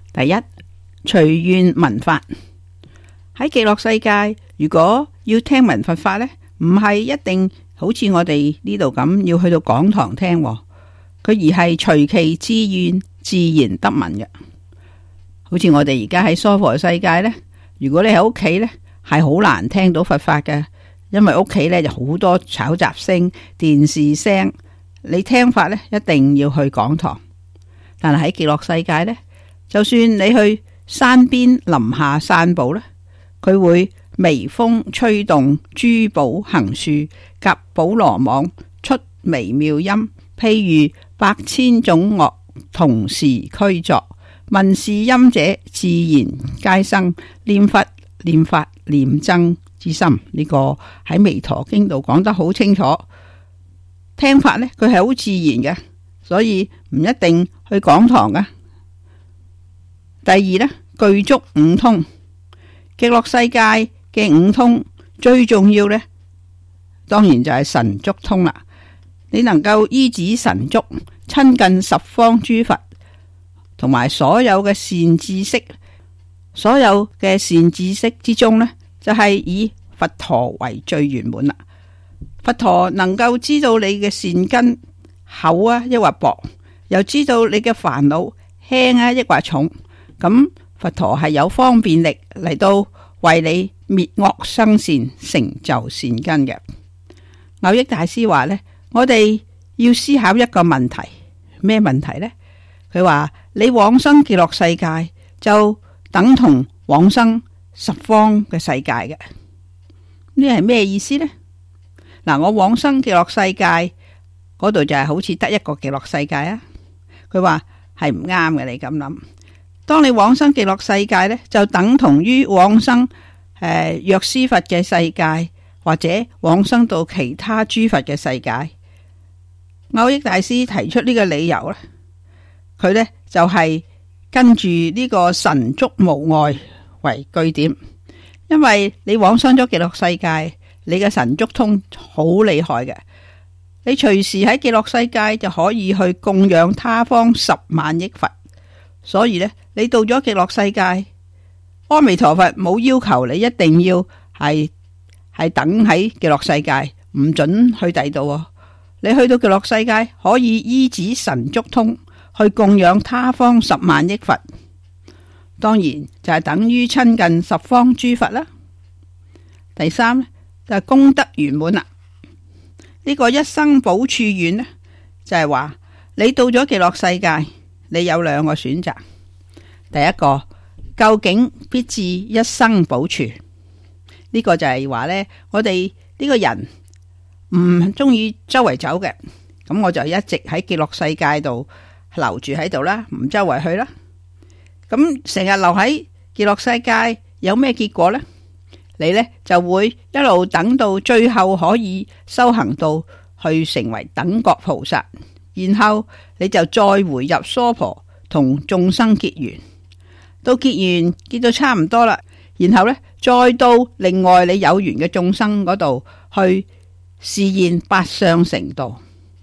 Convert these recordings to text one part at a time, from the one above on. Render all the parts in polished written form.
第一，隨願聞法。喺極樂世界，如果要聽聞佛法呢，唔係一定好似我哋呢度咁要去到講堂聽，佢而係隨其自願自然得聞嘅。好似我哋而家喺娑婆世界呢，如果你喺屋企呢，係好難聽到佛法嘅，因為屋企呢就好多吵雜聲、電視聲，你聽法呢，一定要去講堂。但係喺極樂世界呢，就算你去山邊林下散步呢，佢會微風吹動珠寶行樹，夾寶羅網出微妙音，譬如百千種樂同時俱作，聞是音者自然皆生念佛念法念僧之心。呢個喺彌陀經度講得好清楚。聽法呢，佢係好自然嘅，所以唔一定去講堂嘅。第二呢，具足五通。極樂世界嘅五通最重要呢，當然就係神足通啦。你能夠依止神足，親近十方諸佛，同埋所有嘅善知識。所有嘅善知識之中呢，就係以佛陀為最圓滿啦。佛陀能夠知道你嘅善根厚啊，抑或薄，又知道你嘅煩惱輕啊，抑或重。咁佛陀係有方便力嚟到為你滅惡生善，成就善根嘅。蕅益大師話呢，我哋要思考一個問題，咩問題呢？佢話你往生極樂世界就等同往生十方嘅世界嘅，呢係咩意思呢？嗱，我往生極樂世界嗰度就係好似得一個極樂世界啊。佢話係唔啱嘅，你咁諗。當你往生極樂世界呢，就等同於往生藥師佛嘅世界，或者往生到其他諸佛嘅世界。蕅益大師提出呢個理由呢，佢呢就係跟住呢個神足無礙為據點，因為你往生咗極樂世界，你嘅神足通好厲害嘅，你隨時喺極樂世界就可以去供養他方10萬億佛。所以呢，你到咗極樂世界，阿彌陀佛冇要求你一定要係等喺極樂世界，唔准去第度。你去到極樂世界，可以依止神足通去供養他方10萬億佛，當然就係等於親近十方諸佛啦。第三呢，就係功德圓滿啦。呢個一生補處願呢，就係話你到咗極樂世界，你有兩個選擇。第一個，究竟必至一生補處，呢個就係話呢，我哋呢個人唔中意周圍走嘅，咁我就一直喺極樂世界度留住喺度啦，唔周圍去啦。咁成日留喺極樂世界有咩結果呢？你呢就會一路等到最後可以修行到去成為等覺菩薩，然後你就再回入娑婆同眾生結緣，到結緣結到差唔多啦，然後呢再到另外你有緣嘅眾生嗰度去示現八相成道。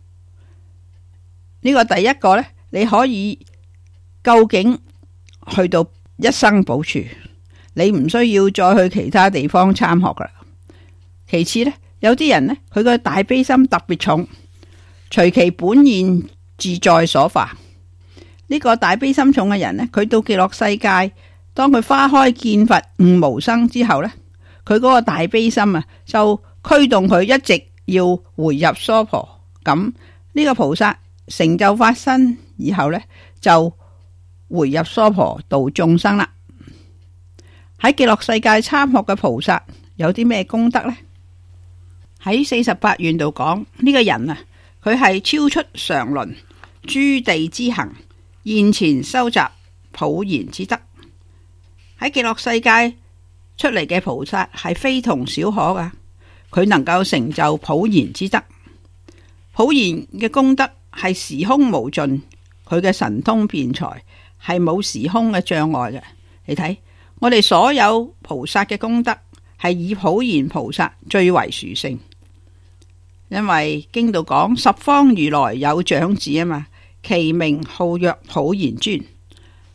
呢個第一個呢，你可以究竟去到一生補處，你唔需要再去其他地方參學噶啦。其次呢，有啲人呢，佢個大悲心特別重，隨其本現自在所化。呢個大悲心重嘅人呢，佢到極樂世界，當佢花開見佛悟無生之後呢，佢嗰個大悲心啊，就驅動佢一直要回入娑婆。咁呢個菩薩成就法身以後呢，就回入娑婆度眾生啦。喺極樂世界參學嘅菩薩有啲咩功德呢？喺48願度講呢個人啊，佢係超出常倫諸地之行，現前收集普賢之德。喺極樂世界出嚟嘅菩薩係非同小可噶，佢能夠成就普賢之德。普賢嘅功德係時空無盡，佢嘅神通辯才係冇時空嘅障礙嘅。你睇我哋所有菩薩嘅功德係以普賢菩薩最為殊勝，因為經度講十方如來有長子啊嘛，其名號曰普賢尊。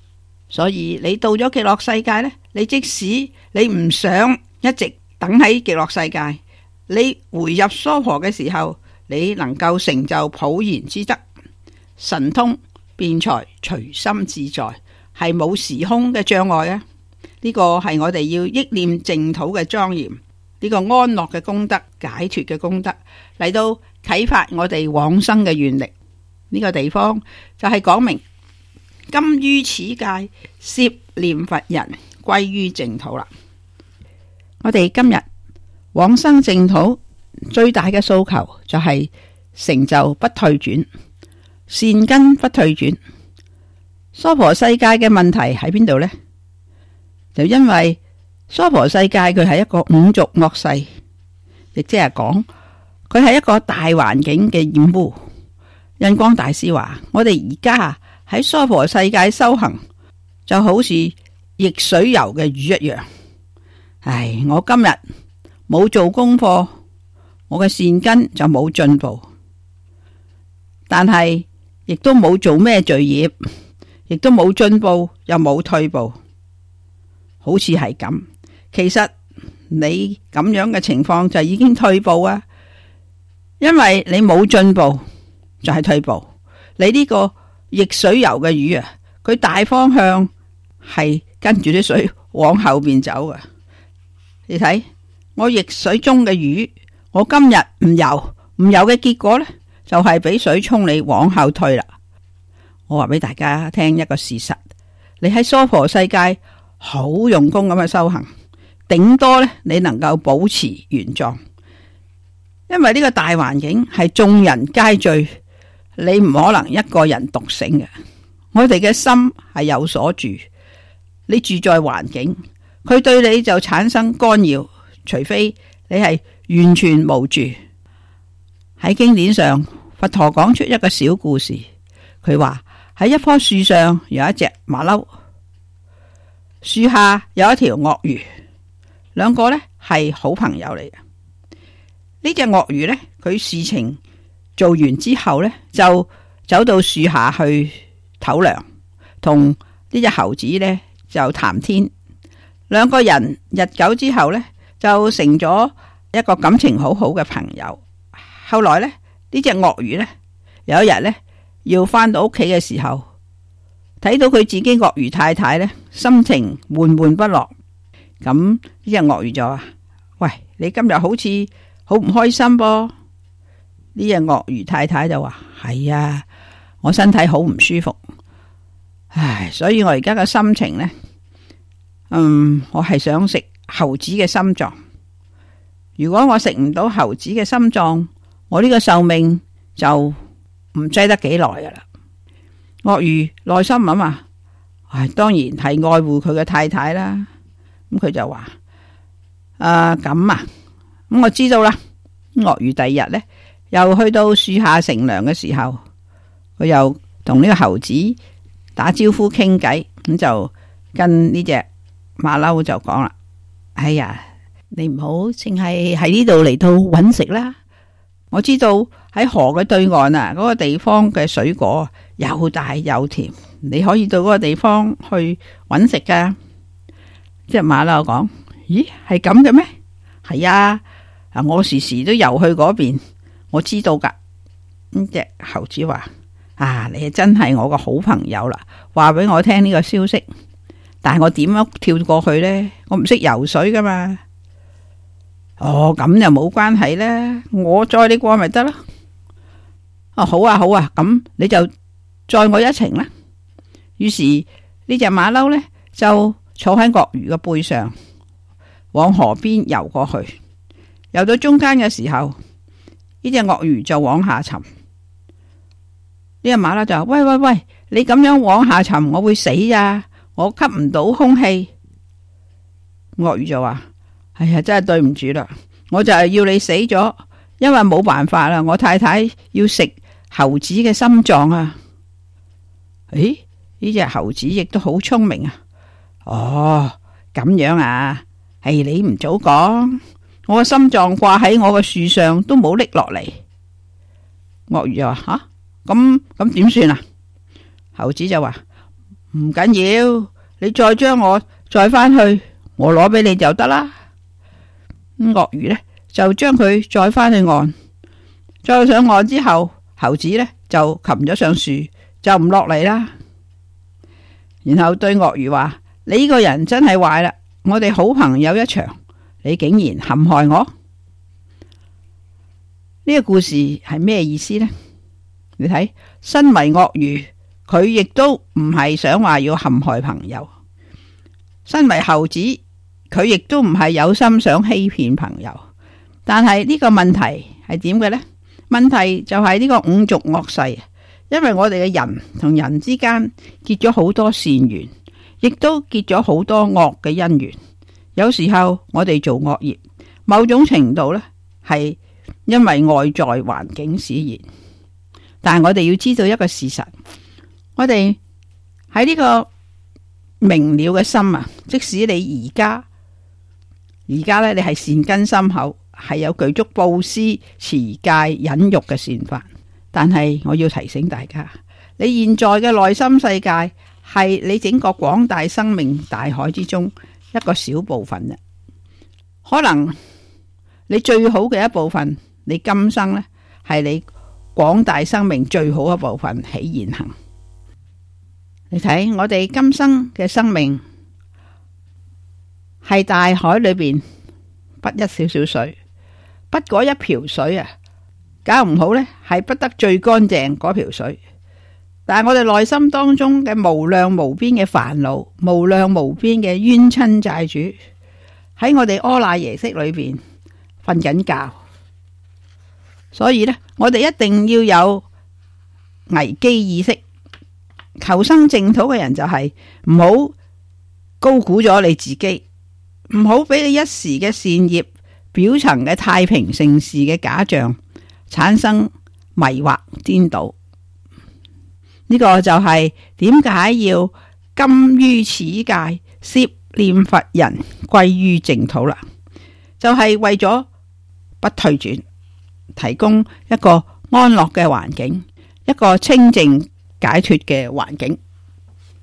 所以你到咗極樂世界呢，你即使你唔想一直等喺極樂世界，你回入娑婆嘅時候，你能夠成就普賢之德，神通辯才，隨心自在，係冇時空嘅障礙啊！呢個係我哋要憶念淨土嘅莊嚴，呢個安樂嘅功德、解脫嘅功德，嚟到啟發我哋往生嘅願力。呢個地方就係講明今於此界，攝念佛人歸於淨土啦。我哋今日往生淨土最大嘅訴求就係成就不退轉，善根不退轉。娑婆世界嘅問題喺邊度呢？就因為娑婆世界佢係一個五濁惡世，亦即係講佢係一個大環境嘅染污。印光大師話：我哋而家喺娑婆世界修行，就好似逆水游嘅魚一樣。唉，我今日冇做功課，我嘅善根就冇進步，但係亦都冇做咩罪業，亦都冇進步又冇退步。好似係咁，其實你咁樣嘅情況就已經退步啊，因為你冇進步就係退步。你呢個逆水游嘅魚啊，佢大方向係跟住啲水往後邊走嘅。你睇我逆水中嘅魚，我今日唔游嘅結果呢，就係俾水沖你往後退啦。我話俾大家聽一個事實，你喺娑婆世界好用功咁去修行，頂多呢，你能夠保持原狀，因為呢個大環境係眾人皆醉，你唔可能一個人獨醒嘅。我哋嘅心係有所住，你住在環境，佢對你就產生干擾，除非你係完全無住。喺經典上，佛陀講出一個小故事，佢話喺一棵樹上有一隻馬騮，樹下有一條鱷魚，兩個呢係好朋友嚟嘅。呢隻鱷魚呢，佢事情做完之後呢，就走到樹下去唞涼，同呢隻猴子呢就談天。兩個人日久之後呢，就成咗一個感情好好嘅朋友。後來呢，呢隻鱷魚呢，有一日呢，要返到屋企嘅時候，睇到佢自己鱷魚太太呢，心情悶悶不樂。咁呢隻鱷魚就話：喂，你今日好似好唔開心噃？呢隻鱷魚太太就話：係啊，我身體好唔舒服，唉，所以我而家嘅心情呢，我係想食猴子嘅心臟。如果我食唔到猴子嘅心臟，我呢個壽命就唔擠得幾耐噶啦。鱷魚內心諗啊，當然係愛護佢嘅太太啦。咁佢就話：咁啊，咁我知道啦。鱷魚第二日呢，又去到樹下乘涼嘅時候，佢又同呢個猴子打招呼傾偈，咁就跟呢隻馬騮就講啦：哎呀，你唔好淨係喺呢度嚟到揾食啦。我知道喺河嘅對岸啊，嗰個地方嘅水果又大又甜，你可以到嗰個地方去揾食噶。即係馬騮講：咦，係咁嘅咩？係啊，我時時都游去嗰邊，我知道噶。咁隻猴子話：你真係我個好朋友啦，話俾我聽呢個消息。但係我點樣跳過去呢？我唔識游水噶嘛。咁又冇關係啦，我載你過咪得咯。好啊，咁你就載我一程啦。於是呢隻馬騮呢，就坐喺鱷魚嘅背上，往河邊游過去。游到中間嘅時候，呢隻鱷魚就往下沉。呢隻馬騮就話：喂，你咁樣往下沉，我會死啊！我吸唔到空氣。鱷魚就話：哎呀，真係對唔住啦，我就係要你死咗，因為冇辦法啦，我太太要食猴子嘅心臟啊。呢隻猴子亦都好聰明啊。咁樣啊，你唔早講，我個心臟掛喺我個樹上都冇拎落嚟。鱷魚就話：咁點算啊？猴子就話：唔緊要， 你再將我載返去，我攞俾你就得啦。鱷魚呢，就將佢載返去岸，載上岸之後，猴子呢就擒咗上樹，就唔落嚟啦。然後對鱷魚話：你呢個人真係壞啦！我哋好朋友一場，你竟然陷害我。呢個故事係咩意思呢？你睇，身為鱷魚，佢亦都唔係想話要陷害朋友；身為猴子，佢亦都唔係有心想欺騙朋友。但係呢個問題係點嘅呢？問題就係呢個五濁惡世，因為我哋嘅人同人之間結咗好多善緣，亦都結咗好多惡嘅因緣。有時候我哋做惡業，某種程度呢係因為外在環境使然。但係我哋要知道一個事實，我哋喺呢個明了嘅心啊，即使你而家呢，你係善根深厚，係有具足布施、持戒、忍辱嘅善法，但係我要提醒大家，你現在嘅內心世界係你整個廣大生命大海之中一個小部分啫。可能你最好嘅一部分，你今生呢係你廣大生命最好一部分起現行。你睇我哋今生嘅生命係大海裏邊不一少少水，不過一瓢水啊，搞唔好呢係不得最乾淨嗰瓢水。但係我哋內心當中嘅無量無邊嘅煩惱，無量無邊嘅冤親債主，喺我哋阿賴耶識裏邊瞓緊覺。所以呢，我哋一定要有危機意識。求生淨土嘅人就係唔好高估咗你自己，唔好俾你一時嘅善業、表層嘅太平盛世嘅假象產生迷惑顛倒。呢個就係點解要甘於此界，攝念佛人歸於淨土啦，就係為咗不退轉，提供一個安樂嘅環境，一個清淨解脫嘅環境。